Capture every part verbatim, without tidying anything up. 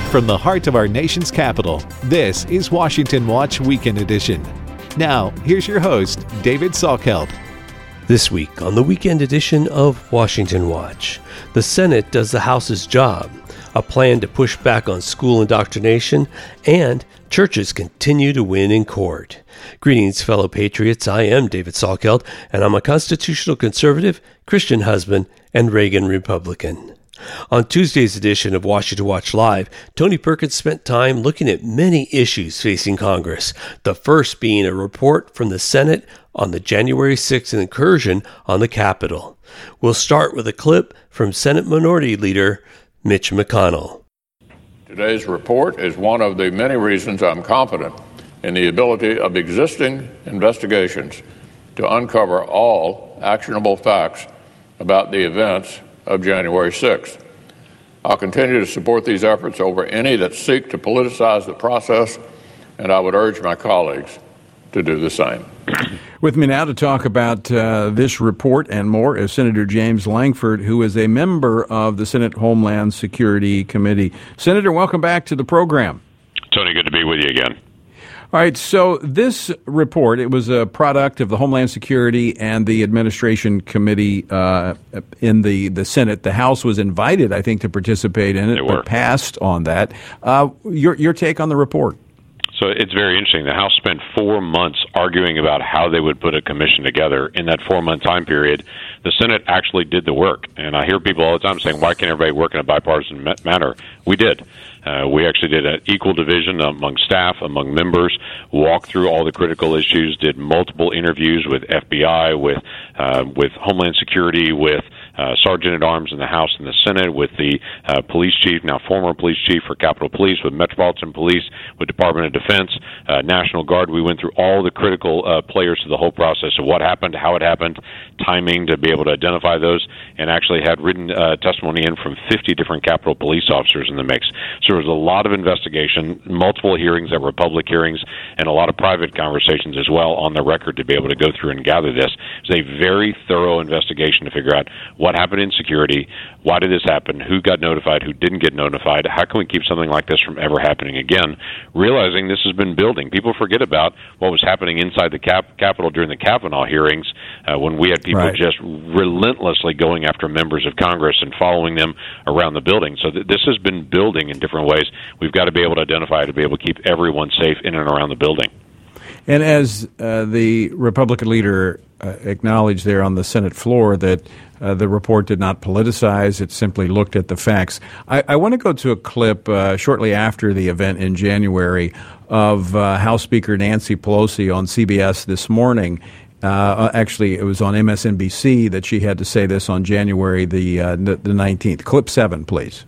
from the heart of our nation's capital, this is Washington Watch Weekend Edition. Now, here's your host, David Salkeld. This week on the weekend edition of Washington Watch, the Senate does the House's job, a plan to push back on school indoctrination, and churches continue to win in court. Greetings, fellow patriots. I am David Salkeld, and I'm a constitutional conservative, Christian husband, and Reagan Republican. On Tuesday's edition of Washington Watch Live, Tony Perkins spent time looking at many issues facing Congress, the first being a report from the Senate on the January sixth incursion on the Capitol. We'll start with a clip from Senate Minority Leader Mitch McConnell. Today's report is one of the many reasons I'm confident in the ability of existing investigations to uncover all actionable facts about the events of January sixth. I'll continue to support these efforts over any that seek to politicize the process, and I would urge my colleagues to do the same. With me now to talk about uh, this report and more is Senator James Lankford, who is a member of the Senate Homeland Security Committee. Senator, welcome back to the program. Tony, good to be with you again. All right, so this report, it was a product of the Homeland Security and the Administration Committee uh, in the, the Senate. The House was invited, I think, to participate in it, They but were. passed on that. Uh, your, your take on the report? So it's very interesting. The House spent four months arguing about how they would put a commission together. In that four-month time period, the Senate actually did the work. And I hear people all the time saying, why can't everybody work in a bipartisan ma- manner? We did. Uh, we actually did an equal division among staff, among members, walked through all the critical issues, did multiple interviews with F B I, with uh, with Homeland Security, with uh, Sergeant at Arms in the House and the Senate, with the uh, police chief, now former police chief for Capitol Police, with Metropolitan Police, with Department of Defense, uh, National Guard. We went through all the critical uh, players to the whole process of what happened, how it happened, timing to be able to identify those, and actually had written uh, testimony in from fifty different Capitol Police officers in the mix. So there was a lot of investigation, multiple hearings that were public hearings, and a lot of private conversations as well on the record to be able to go through and gather this. It was a very thorough investigation to figure out what happened in security, why did this happen, who got notified, who didn't get notified, how can we keep something like this from ever happening again, realizing this has been building. People forget about what was happening inside the Cap- Capitol during the Kavanaugh hearings uh, when we had people Right. just relentlessly going after members of Congress and following them around the building. So th- this has been building in different ways. We've got to be able to identify to be able to keep everyone safe in and around the building. And as uh, the Republican leader uh, acknowledged there on the Senate floor that uh, the report did not politicize, it simply looked at the facts. I, I want to go to a clip uh, shortly after the event in January of uh, House Speaker Nancy Pelosi on C B S This Morning. Uh, actually, it was on M S N B C that she had to say this on January the, uh, the nineteenth. Clip seven, please.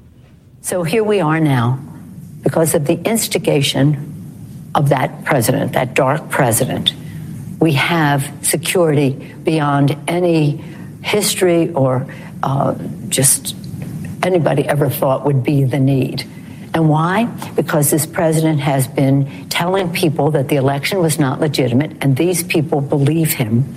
So here we are now, because of the instigation of that president, that dark president. We have security beyond any history or uh, just anybody ever thought would be the need. And why? Because this president has been telling people that the election was not legitimate, and these people believe him.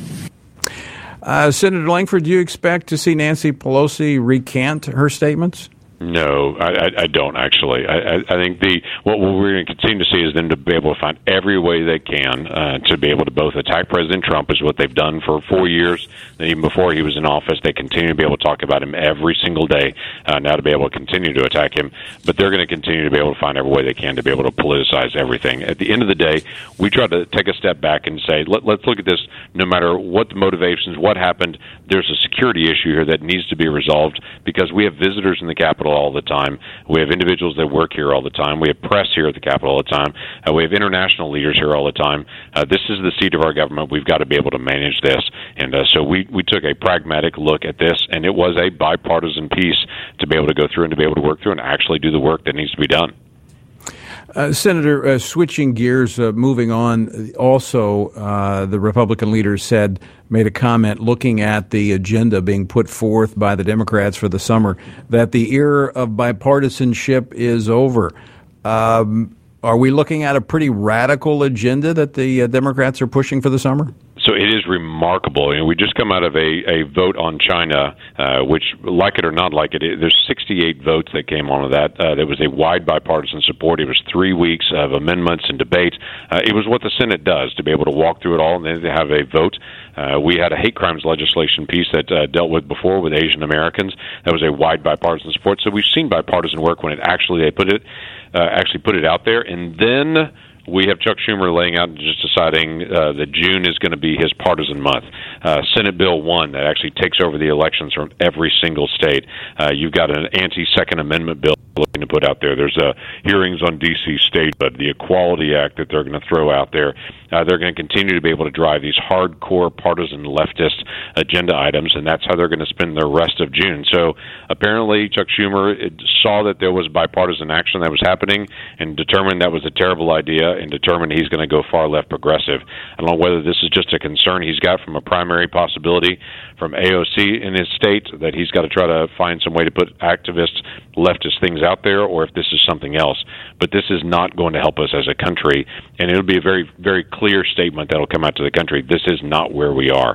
Uh, Senator Lankford, do you expect to see Nancy Pelosi recant her statements? No, I, I, I don't actually. I, I think the what we're going to continue to see is them to be able to find every way they can uh, to be able to both attack President Trump, is what they've done for four years. And even before he was in office, they continue to be able to talk about him every single day. Uh, now to be able to continue to attack him, but they're going to continue to be able to find every way they can to be able to politicize everything. At the end of the day, we try to take a step back and say, Let, let's look at this. No matter what the motivations, what happened, there's a security issue here that needs to be resolved because we have visitors in the Capitol all the time. We have individuals that work here all the time. We have press here at the Capitol all the time. Uh, we have international leaders here all the time. Uh, this is the seat of our government. We've got to be able to manage this. And uh, so we, we took a pragmatic look at this, and it was a bipartisan piece to be able to go through and to be able to work through and actually do the work that needs to be done. Uh, Senator, uh, switching gears, uh, moving on, also uh, the Republican leader said, made a comment looking at the agenda being put forth by the Democrats for the summer, that the era of bipartisanship is over. Um, are we looking at a pretty radical agenda that the uh, Democrats are pushing for the summer? So it is remarkable. And we just come out of a, a vote on China, uh, which, like it or not like it, it there's sixty-eight votes that came on of that. Uh, there was a wide bipartisan support. It was three weeks of amendments and debates. Uh, it was what the Senate does, to be able to walk through it all and then to have a vote. Uh, we had a hate crimes legislation piece that uh, dealt with before with Asian Americans. That was a wide bipartisan support. So we've seen bipartisan work when it actually they put it uh, actually put it out there, and then we have Chuck Schumer laying out and just deciding uh, that June is going to be his partisan month. Uh, Senate Bill one that actually takes over the elections from every single state. Uh, you've got an anti-Second Amendment bill looking to put out there. There's uh, hearings on D C state, but the Equality Act that they're going to throw out there. Uh, they're going to continue to be able to drive these hardcore partisan leftist agenda items, and that's how they're going to spend the rest of June. So apparently Chuck Schumer saw that there was bipartisan action that was happening and determined that was a terrible idea and determined he's going to go far left progressive. I don't know whether this is just a concern he's got from a primary possibility from A O C in his state, that he's got to try to find some way to put activist, leftist things out there, or if this is something else. But this is not going to help us as a country, and it'll be a very, very clear statement that will come out to the country. This is not where we are.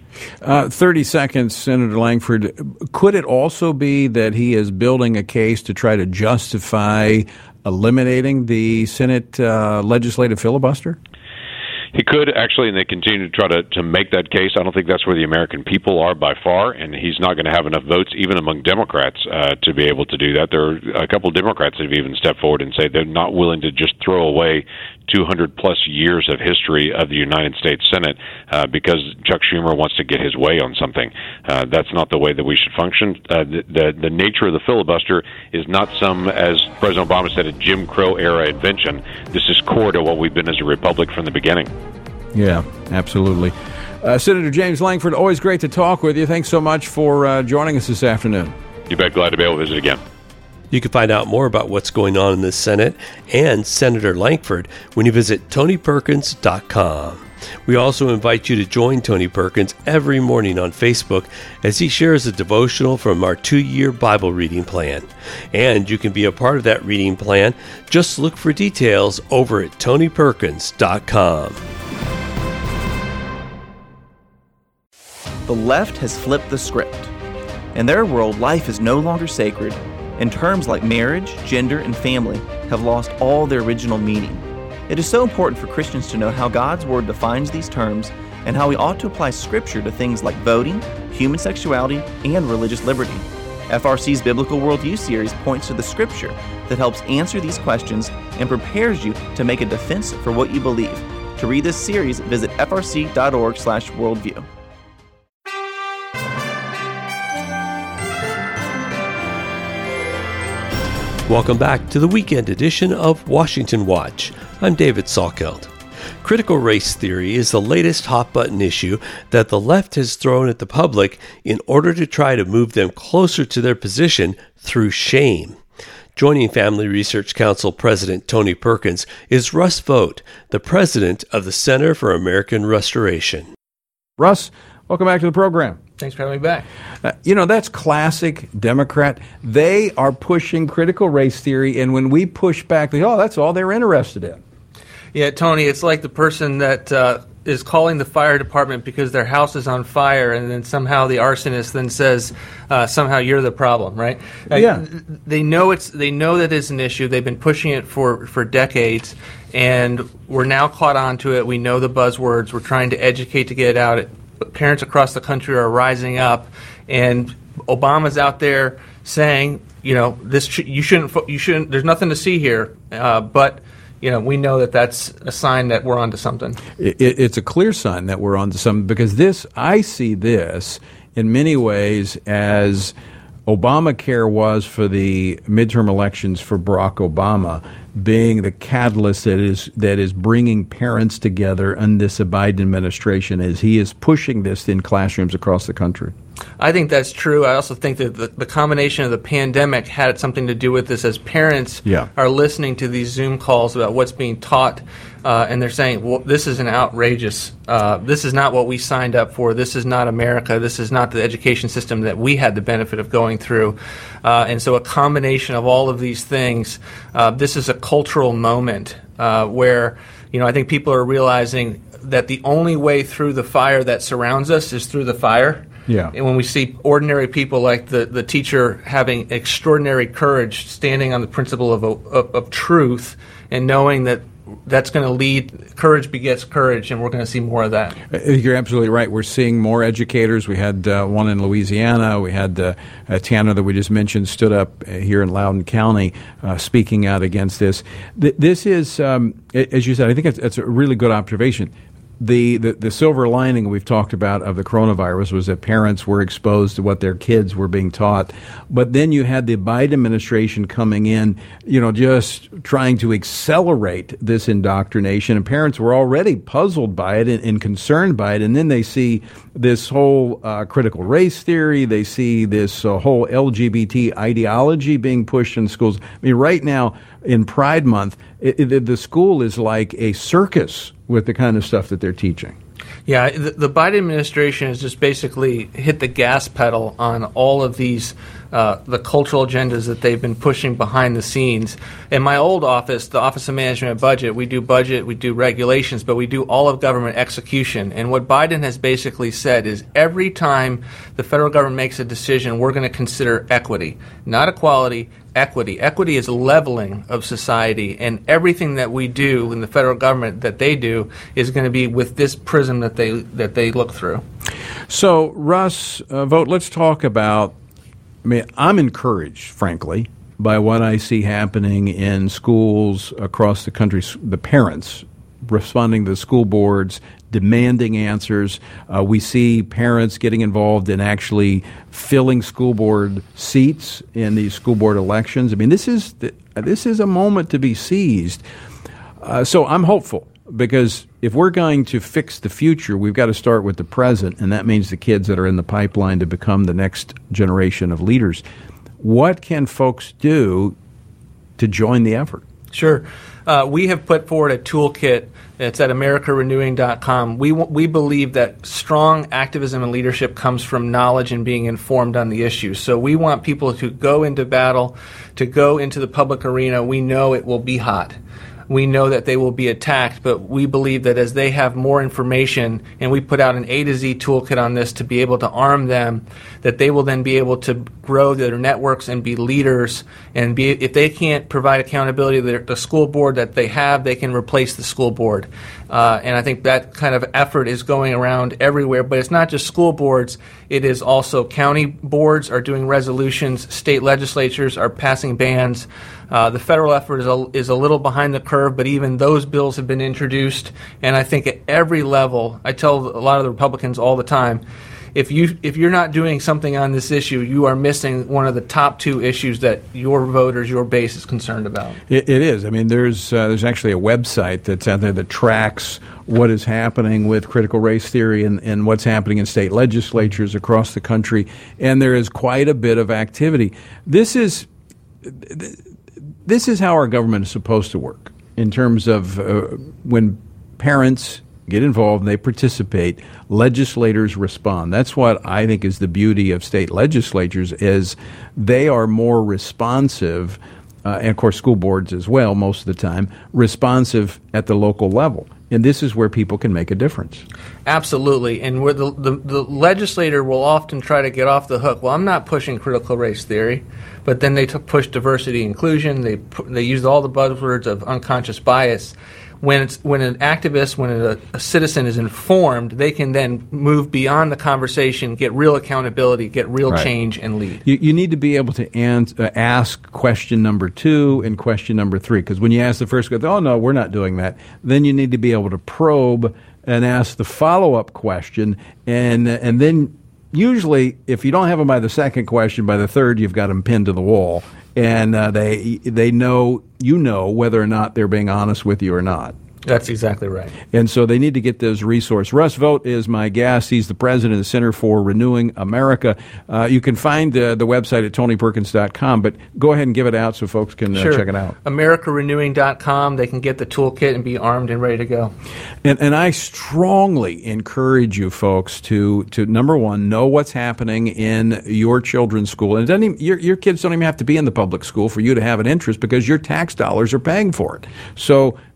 Uh, thirty seconds, Senator Lankford. Could it also be that he is building a case to try to justify eliminating the Senate uh, legislative filibuster? He could, actually, and they continue to try to, to make that case. I don't think that's where the American people are by far, and he's not going to have enough votes, even among Democrats, uh, to be able to do that. There are a couple of Democrats that have even stepped forward and say they're not willing to just throw away two hundred plus years of history of the United States Senate uh, because Chuck Schumer wants to get his way on something. Uh, that's not the way that we should function. Uh, the, the, the nature of the filibuster is not some, as President Obama said, a Jim Crow era invention. This is core to what we've been as a republic from the beginning. Yeah, absolutely. Uh, Senator James Lankford, always great to talk with you. Thanks so much for uh, joining us this afternoon. You bet. Glad to be able to visit again. You can find out more about what's going on in the Senate and Senator Lankford when you visit Tony Perkins dot com. We also invite you to join Tony Perkins every morning on Facebook as he shares a devotional from our two-year Bible reading plan. And you can be a part of that reading plan. Just look for details over at Tony Perkins dot com. The left has flipped the script. In their world, life is no longer sacred, and terms like marriage, gender, and family have lost all their original meaning. It is so important for Christians to know how God's Word defines these terms and how we ought to apply Scripture to things like voting, human sexuality, and religious liberty. F R C's Biblical Worldview series points to the Scripture that helps answer these questions and prepares you to make a defense for what you believe. To read this series, visit f r c dot org slash worldview. Welcome back to the weekend edition of Washington Watch. I'm David Salkeld. Critical race theory is the latest hot-button issue that the left has thrown at the public in order to try to move them closer to their position through shame. Joining Family Research Council President Tony Perkins is Russ Vought, the president of the Center for American Restoration. Russ, welcome back to the program. Thanks for having me back. Uh, you know, that's classic Democrat. They are pushing critical race theory, and when we push back, they, oh, that's all they're interested in. Yeah, Tony, it's like the person that uh, is calling the fire department because their house is on fire, and then somehow the arsonist then says, uh, somehow you're the problem, right? Uh, yeah. They know it's. They know that it's an issue. They've been pushing it for, for decades, and we're now caught on to it. We know the buzzwords. We're trying to educate to get it out. It, Parents across the country are rising up, and Obama's out there saying, you know, this sh- you shouldn't, you shouldn't. There's nothing to see here, uh, but you know, we know that that's a sign that we're onto something. It, it's a clear sign that we're onto something because this, I see this in many ways as Obamacare was for the midterm elections for Barack Obama, being the catalyst that is that is bringing parents together in this Biden administration as he is pushing this in classrooms across the country. I think that's true. I also think that the, the combination of the pandemic had something to do with this, as parents yeah. are listening to these Zoom calls about what's being taught, uh, and they're saying, well, this is an outrageous, uh, this is not what we signed up for, this is not America, this is not the education system that we had the benefit of going through. Uh, and so a combination of all of these things, uh, this is a cultural moment uh, where, you know, I think people are realizing that the only way through the fire that surrounds us is through the fire. Yeah. And when we see ordinary people like the, the teacher having extraordinary courage, standing on the principle of, of, of truth and knowing that that's going to lead, courage begets courage, and we're going to see more of that. You're absolutely right. We're seeing more educators. We had uh, one in Louisiana. We had uh, uh, Tanner that we just mentioned stood up here in Loudoun County uh, speaking out against this. Th- this is, um, as you said, I think it's, it's a really good observation. The, the the silver lining we've talked about of the coronavirus was that parents were exposed to what their kids were being taught. But then you had the Biden administration coming in, you know, just trying to accelerate this indoctrination. And parents were already puzzled by it and, and concerned by it. And then they see this whole uh, critical race theory. They see this uh, whole L G B T ideology being pushed in schools. I mean, right now in Pride Month, it, it, the school is like a circus with the kind of stuff that they're teaching. Yeah, the, the Biden administration has just basically hit the gas pedal on all of these, uh, the cultural agendas that they've been pushing behind the scenes. In my old office, the Office of Management and Budget, we do budget, we do regulations, but we do all of government execution. And what Biden has basically said is every time the federal government makes a decision, we're going to consider equity, not equality, equity. Equity is leveling of society, and everything that we do in the federal government that they do is going to be with this prism that they that they look through. So, Russ, uh, Vogt, let's talk about, I mean, I'm encouraged, frankly, by what I see happening in schools across the country, the parents responding to the school boards, demanding answers. Uh, we see parents getting involved in actually filling school board seats in these school board elections. I mean, this is the, this is a moment to be seized. Uh, so I'm hopeful, because if we're going to fix the future, we've got to start with the present, and that means the kids that are in the pipeline to become the next generation of leaders. What can folks do to join the effort? Sure. Uh, we have put forward a toolkit. It's at America Renewing dot com. We, we believe that strong activism and leadership comes from knowledge and being informed on the issues. So we want people to go into battle, to go into the public arena. We know it will be hot. We know that they will be attacked, but we believe that as they have more information, and we put out an A to Z toolkit on this to be able to arm them, that they will then be able to grow their networks and be leaders. And be, if they can't provide accountability to their, the school board that they have, they can replace the school board. Uh, and I think that kind of effort is going around everywhere. But it's not just school boards. It is also county boards are doing resolutions. State legislatures are passing bans. Uh, the federal effort is a, is a little behind the curve, but even those bills have been introduced. And I think at every level, I tell a lot of the Republicans all the time, if you if you're not doing something on this issue, you are missing one of the top two issues that your voters, your base is concerned about. It, it is. I mean, there's uh, there's actually a website that's out there that tracks what is happening with critical race theory and, and what's happening in state legislatures across the country, and there is quite a bit of activity. This is this is how our government is supposed to work in terms of uh, when parents get involved and they participate, legislators respond. That's what I think is the beauty of state legislatures, is they are more responsive, uh, and of course school boards as well most of the time, responsive at the local level. And this is where people can make a difference. Absolutely. And where the, the, the legislator will often try to get off the hook. Well, I'm not pushing critical race theory, but then they t- push diversity inclusion. They pu- they use all the buzzwords of unconscious bias. When it's, when an activist, when a, a citizen is informed, they can then move beyond the conversation, get real accountability, get real Right. change, and lead. You, you need to be able to ans- uh, ask question number two and question number three, because when you ask the first question, oh, no, we're not doing that, then you need to be able to probe and ask the follow-up question, and and then usually, if you don't have them by the second question, by the third, you've got them pinned to the wall. And uh, they they know, you know, whether or not they're being honest with you or not. That's exactly right. And so they need to get those resources. Russ Vogt is my guest. He's the president of the Center for Renewing America. Uh, you can find uh, the website at tony perkins dot com, but go ahead and give it out so folks can uh, Sure. check it out. America Renewing dot com. They can get the toolkit and be armed and ready to go. And, and I strongly encourage you folks to, to, number one, know what's happening in your children's school. And it doesn't even, your, your kids don't even have to be in the public school for you to have an interest, because your tax dollars are paying for it. So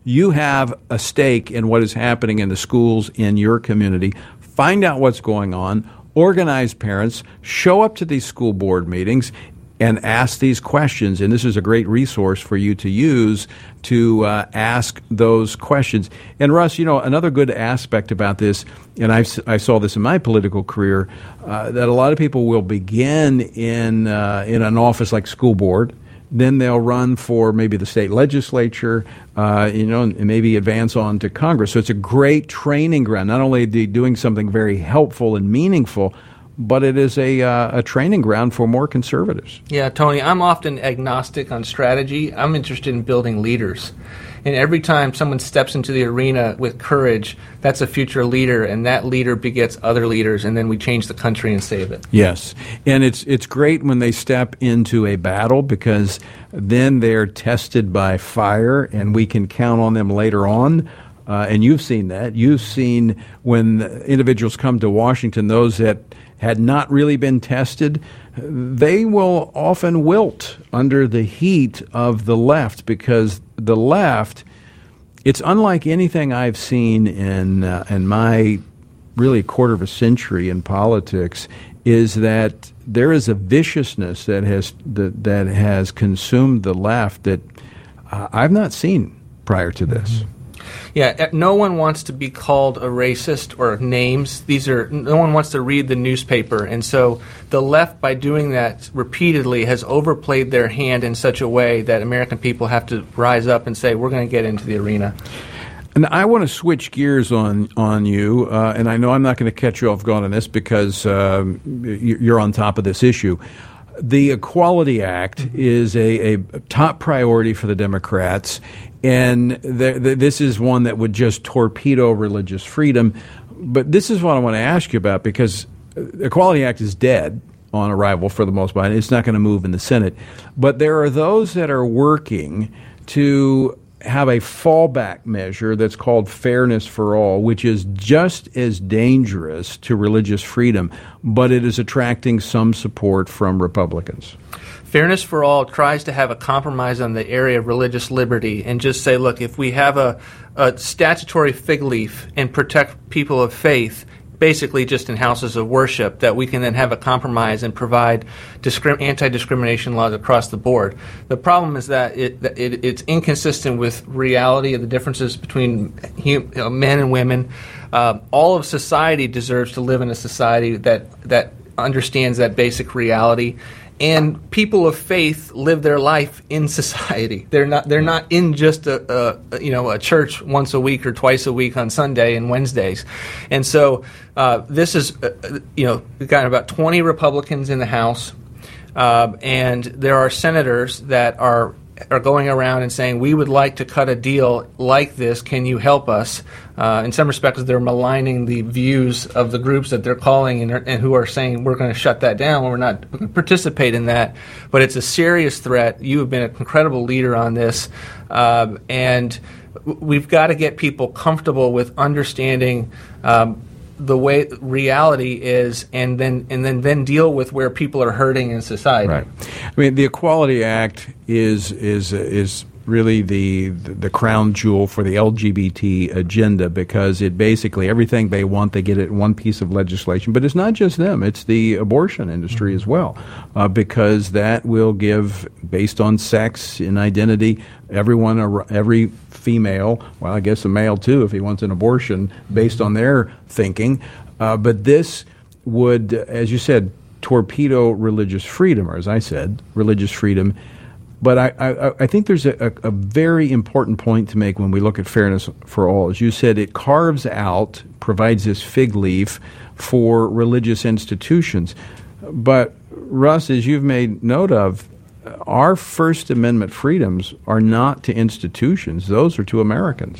you have a stake in what is happening in the schools in your community. Find out what's going on, organize parents, show up to these school board meetings, and ask these questions. And this is a great resource for you to use to uh, ask those questions. And Russ, you know, another good aspect about this, and I've, I saw this in my political career, uh, that a lot of people will begin in uh, in an office like school board. Then they'll run for maybe the state legislature, uh, you know, and maybe advance on to Congress. So it's a great training ground. Not only are they doing something very helpful and meaningful, but it is a uh, a training ground for more conservatives. Yeah, Tony, I'm often agnostic on strategy. I'm interested in building leaders. And every time someone steps into the arena with courage, that's a future leader, and that leader begets other leaders, and then we change the country and save it. Yes, and it's it's great when they step into a battle, because then they're tested by fire, and we can count on them later on. Uh, and you've seen that. You've seen when individuals come to Washington, those that had not really been tested, they will often wilt under the heat of the left, because the left, it's unlike anything I've seen in uh, in my really quarter of a century in politics, is that there is a viciousness that has that, that has consumed the left that uh, I've not seen prior to this. Mm-hmm. Yeah, no one wants to be called a racist or names. These are no one wants to read the newspaper, and so the left, by doing that repeatedly, has overplayed their hand in such a way that American people have to rise up and say, "We're going to get into the arena." And I want to switch gears on on you, uh, and I know I'm not going to catch you off guard on this because um, you're on top of this issue. The Equality Act is a, a top priority for the Democrats, and the, the, this is one that would just torpedo religious freedom. But this is what I want to ask you about, because the Equality Act is dead on arrival for the most part. It's not going to move in the Senate. But there are those that are working to have a fallback measure that's called Fairness for All, which is just as dangerous to religious freedom, but it is attracting some support from Republicans. Fairness for All tries to have a compromise on the area of religious liberty and just say, look, if we have a, a statutory fig leaf and protect people of faith, basically just in houses of worship, that we can then have a compromise and provide discrim- anti-discrimination laws across the board. The problem is that it, it it's inconsistent with reality of the differences between hum, you know, men and women. Uh, all of society deserves to live in a society that that understands that basic reality. And people of faith live their life in society. They're not. They're not in just a, a you know a church once a week or twice a week on Sunday and Wednesdays. And so uh, this is uh, you know we've got about twenty Republicans in the House, uh, and there are senators that are are going around and saying, we would like to cut a deal like this. Can you help us? Uh, in some respects, they're maligning the views of the groups that they're calling and, and who are saying we're going to shut that down. We're not going to participate in that. But it's a serious threat. You have been an incredible leader on this. Uh, and we've got to get people comfortable with understanding um, the way reality is, and then and then, then deal with where people are hurting in society. Right. I mean, the Equality Act is is is really the the crown jewel for the L G B T agenda, because it basically everything they want, they get it in one piece of legislation. But it's not just them; it's the abortion industry as well, uh, because that will give, based on sex and identity, everyone every female, well, I guess a male too, if he wants an abortion based on their thinking. Uh, but this would, as you said, torpedo religious freedom, or as I said, religious freedom. But I, I, I think there's a, a very important point to make when we look at Fairness for All. As you said, it carves out, provides this fig leaf for religious institutions. But, Russ, as you've made note of, our First Amendment freedoms are not to institutions. Those are to Americans.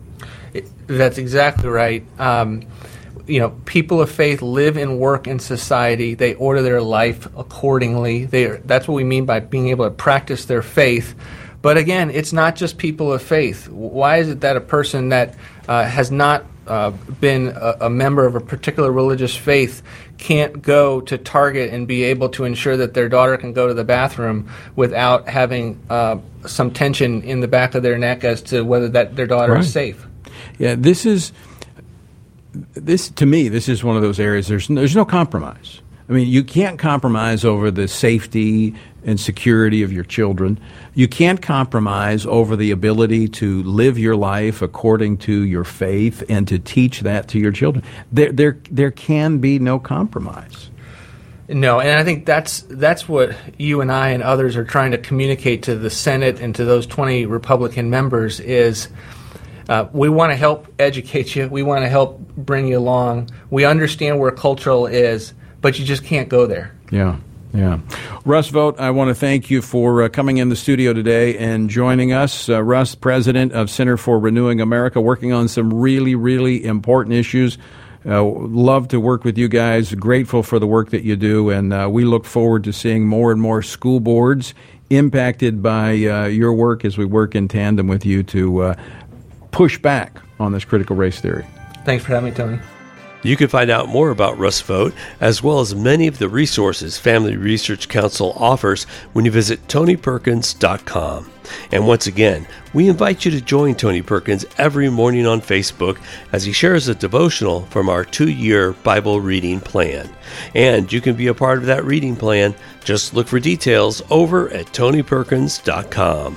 It, that's exactly right. Um, you know, people of faith live and work in society. They order their life accordingly. They are, that's what we mean by being able to practice their faith. But again, it's not just people of faith. Why is it that a person that uh, has not uh, been a, a member of a particular religious faith can't go to Target and be able to ensure that their daughter can go to the bathroom without having uh, some tension in the back of their neck as to whether that their daughter Right. is safe. Yeah, this is this to me. This is one of those areas. There's no, there's no compromise. I mean, you can't compromise over the safety and security of your children. You can't compromise over the ability to live your life according to your faith and to teach that to your children. There, there, there can be no compromise. No, and I think that's that's what you and I and others are trying to communicate to the Senate and to those twenty Republican members is uh, we want to help educate you. We want to help bring you along. We understand where cultural is, but you just can't go there. Yeah, yeah. Russ Vought, I want to thank you for uh, coming in the studio today and joining us. Uh, Russ, president of Center for Renewing America, working on some really, really important issues. Uh, love to work with you guys. Grateful for the work that you do, and uh, we look forward to seeing more and more school boards impacted by uh, your work as we work in tandem with you to uh, push back on this critical race theory. Thanks for having me, Tony. You can find out more about Russ Vought, as well as many of the resources Family Research Council offers when you visit tony perkins dot com. And once again, we invite you to join Tony Perkins every morning on Facebook as he shares a devotional from our two-year Bible reading plan. And you can be a part of that reading plan. Just look for details over at tony perkins dot com.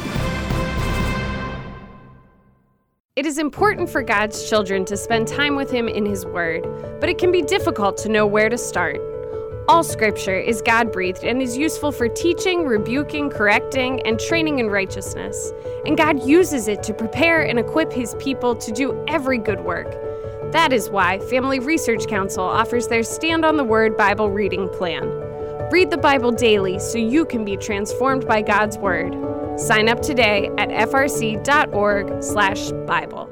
It is important for God's children to spend time with Him in His Word, but it can be difficult to know where to start. All Scripture is God-breathed and is useful for teaching, rebuking, correcting, and training in righteousness. And God uses it to prepare and equip His people to do every good work. That is why Family Research Council offers their Stand on the Word Bible reading plan. Read the Bible daily so you can be transformed by God's Word. Sign up today at f r c dot org slash Bible.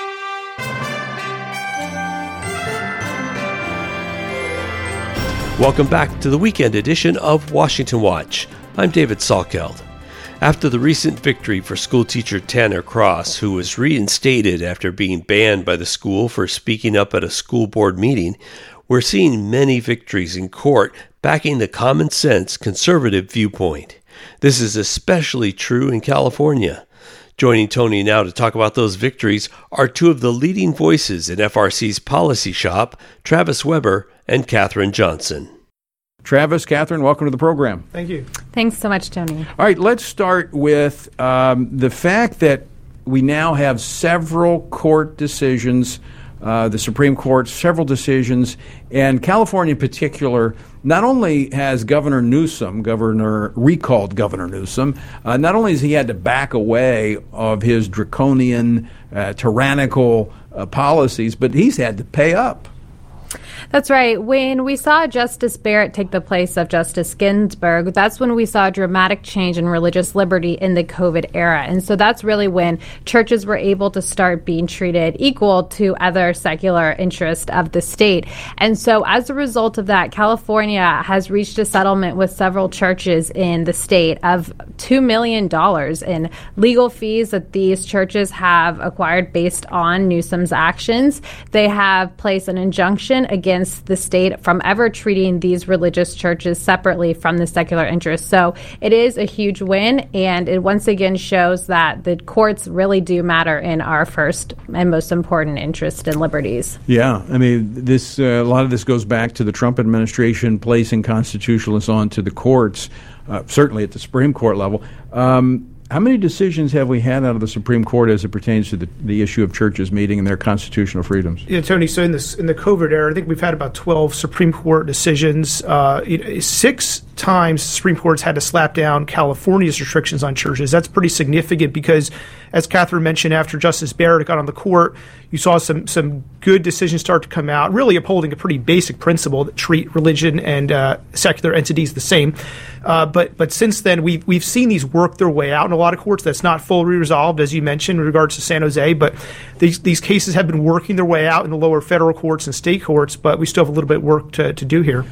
Welcome back to the weekend edition of Washington Watch. I'm David Salkeld. After the recent victory for schoolteacher Tanner Cross, who was reinstated after being banned by the school for speaking up at a school board meeting, we're seeing many victories in court backing the common sense conservative viewpoint. This is especially true in California. Joining Tony now to talk about those victories are two of the leading voices in F R C's policy shop, Travis Weber and Catherine Johnson. Travis, Catherine, welcome to the program. Thank you. Thanks so much, Tony. All right, let's start with um, the fact that we now have several court decisions, uh, the Supreme Court, several decisions, and California in particular. Not only has Governor Newsom, Governor recalled Governor Newsom, uh, not only has he had to back away of his draconian, uh, tyrannical uh, policies, but he's had to pay up. That's right. When we saw Justice Barrett take the place of Justice Ginsburg, that's when we saw a dramatic change in religious liberty in the COVID era. And so that's really when churches were able to start being treated equal to other secular interests of the state. And so as a result of that, California has reached a settlement with several churches in the state of two million dollars in legal fees that these churches have acquired based on Newsom's actions. They have placed an injunction against the state from ever treating these religious churches separately from the secular interests. So it is a huge win, and it once again shows that the courts really do matter in our first and most important interest and liberties. Yeah, I mean, this uh, a lot of this goes back to the Trump administration placing constitutionalists onto the courts, uh, certainly at the Supreme Court level. Um, How many decisions have we had out of the Supreme Court as it pertains to the, the issue of churches meeting and their constitutional freedoms? Yeah, Tony, so in this in the COVID era, I think we've had about twelve Supreme Court decisions. Uh, you know, six times the Supreme Court's had to slap down California's restrictions on churches. That's pretty significant because, as Catherine mentioned, after Justice Barrett got on the court, you saw some some good decisions start to come out, really upholding a pretty basic principle that treat religion and uh, secular entities the same. Uh, but but since then, we've, we've seen these work their way out in a lot of courts. That's not fully resolved, as you mentioned, in regards to San Jose. But these these cases have been working their way out in the lower federal courts and state courts, but we still have a little bit of work to, to do here.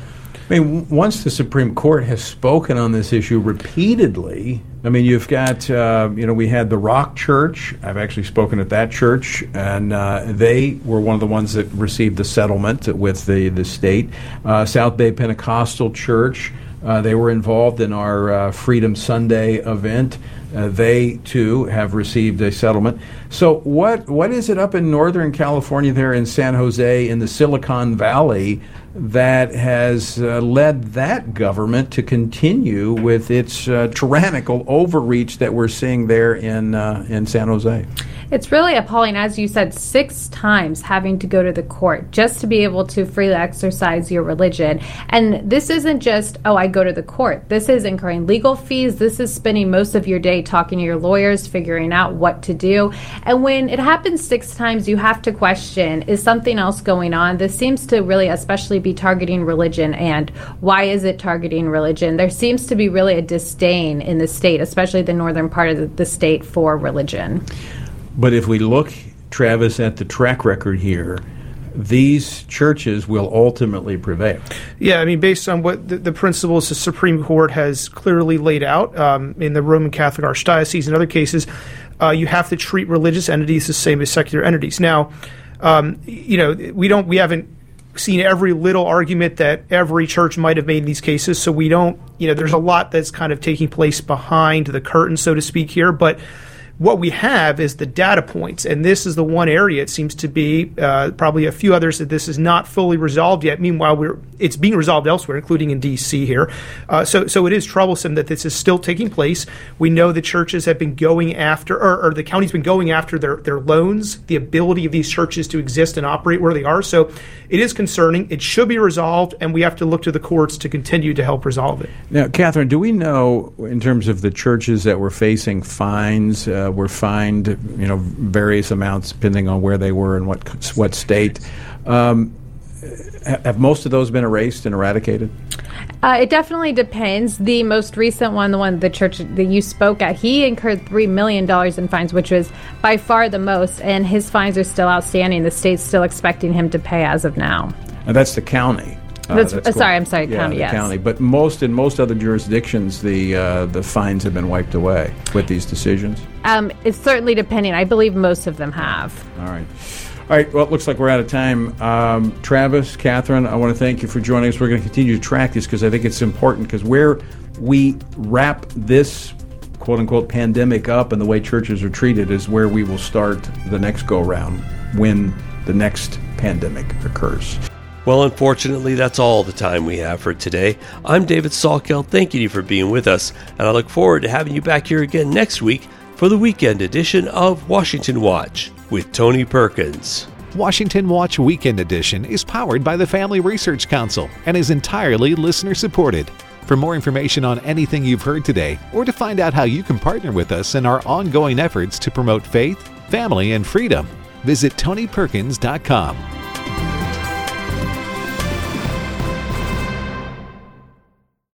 I mean, once the Supreme Court has spoken on this issue repeatedly, I mean, you've got, uh, you know, we had the Rock Church. I've actually spoken at that church, and uh, they were one of the ones that received the settlement with the, the state. Uh, South Bay Pentecostal Church, uh, they were involved in our uh, Freedom Sunday event. Uh, they, too, have received a settlement. So what what is it up in Northern California there in San Jose in the Silicon Valley that has uh, led that government to continue with its uh, tyrannical overreach that we're seeing there in uh, in San Jose? It's really appalling, as you said, six times having to go to the court just to be able to freely exercise your religion. And this isn't just, oh, I go to the court. This is incurring legal fees. This is spending most of your day talking to your lawyers, figuring out what to do. And when it happens six times, you have to question, is something else going on? This seems to really especially be targeting religion. And why is it targeting religion? There seems to be really a disdain in the state, especially the northern part of the state, for religion. But if we look, Travis, at the track record here, these churches will ultimately prevail. Yeah, I mean, based on what the, the principles the Supreme Court has clearly laid out um, in the Roman Catholic Archdiocese and other cases, uh, you have to treat religious entities the same as secular entities. Now, um, you know, we don't, we haven't seen every little argument that every church might have made in these cases, so we don't, you know, there's a lot that's kind of taking place behind the curtain, so to speak, here, but what we have is the data points, and this is the one area it seems to be, uh, probably a few others, that this is not fully resolved yet. Meanwhile, we're it's being resolved elsewhere, including in D C here. Uh, so, so it is troublesome that this is still taking place. We know the churches have been going after, or, or the county's been going after their, their loans, the ability of these churches to exist and operate where they are. So it is concerning. It should be resolved, and we have to look to the courts to continue to help resolve it. Now, Catherine, do we know, in terms of the churches that were facing fines, uh, were fined, you know, various amounts depending on where they were and what what state, um, have most of those been erased and eradicated? Uh, it definitely depends. The most recent one, the one the church that you spoke at, he incurred three million dollars in fines, which was by far the most, and his fines are still outstanding. The state's still expecting him to pay as of now. And that's the county. Uh, that's, that's uh, sorry, I'm sorry, yeah, county, the yes. county. But most in most other jurisdictions, the uh, the fines have been wiped away with these decisions. Um, it's certainly depending. I believe most of them have. All right. All right, well, it looks like we're out of time. Um, Travis, Catherine, I want to thank you for joining us. We're going to continue to track this because I think it's important, because where we wrap this quote-unquote pandemic up and the way churches are treated is where we will start the next go-round when the next pandemic occurs. Well, unfortunately, that's all the time we have for today. I'm David Salkeld. Thank you for being with us, and I look forward to having you back here again next week for the weekend edition of Washington Watch with Tony Perkins. Washington Watch Weekend Edition is powered by the Family Research Council and is entirely listener-supported. For more information on anything you've heard today, or to find out how you can partner with us in our ongoing efforts to promote faith, family, and freedom, visit tony perkins dot com.